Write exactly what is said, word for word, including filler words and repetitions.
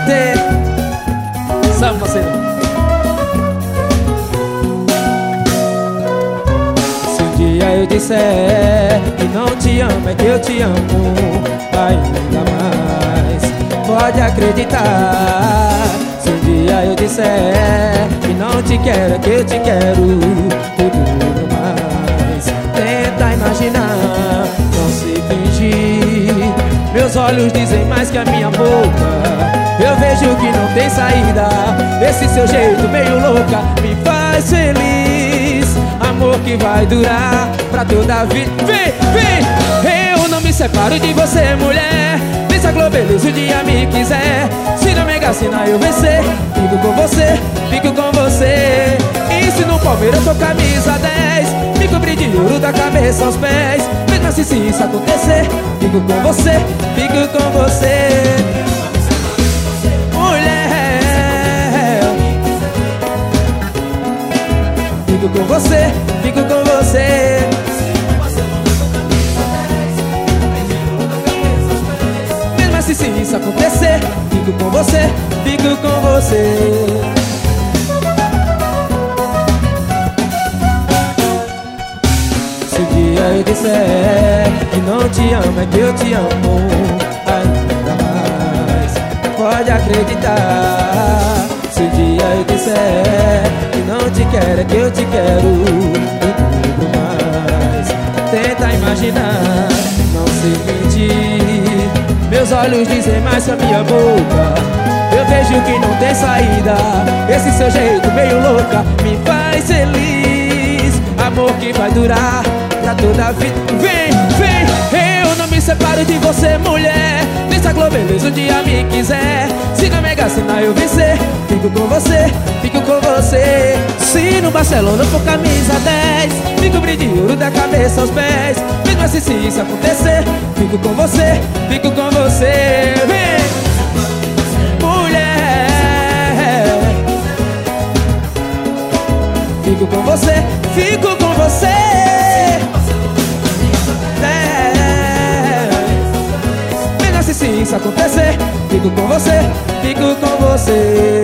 ter. Sabe, parceiro? Se um dia eu disser que não te amo, é que eu te amo ainda mais. Pode acreditar. Se um dia eu disser que não te quero, é que eu te quero tudo mais. Tenta imaginar, não se fingir. Meus olhos dizem mais que a minha boca. Eu vejo que não tem saída. Esse seu jeito meio louca me faz feliz. Amor que vai durar pra toda a vida. Vem, vem! Eu não me separo de você, mulher. Nem se a Globeleza um dia me quiser. Se não Mega Sena eu vencer, fico com você, fico com você. E se no Palmeiras eu tô camisa dez, me cobrir de ouro da cabeça aos pés. Mesmo assim, se isso acontecer, fico com você, fico com você. Mulher, fico com você, fico com você. Mesmo assim, se isso acontecer, fico com você, fico com você. Se um dia eu disser que não te amo, é que eu te amo ainda mais. Pode acreditar. Se um dia eu disser que não te quero, é que eu te quero tudo mais. Tenta imaginar, não se mentir. Meus olhos dizem mais que a minha boca. Eu vejo que não tem saída. Esse seu jeito meio louca me faz feliz. Amor que vai durar pra toda a vida. Vem, vem, eu não me separo de você, mulher. Nem se a Globeleza um dia me quiser. Se na Mega Sena eu vencer, fico com você, fico com você. Se no Barcelona for camisa dez, me cobrir de ouro da cabeça aos pés. Mesmo assim, se isso acontecer, fico com você, fico com você. Vem, mulher, fico com você, fico com você. É. Mesmo assim, se isso acontecer, fico com você, fico com você.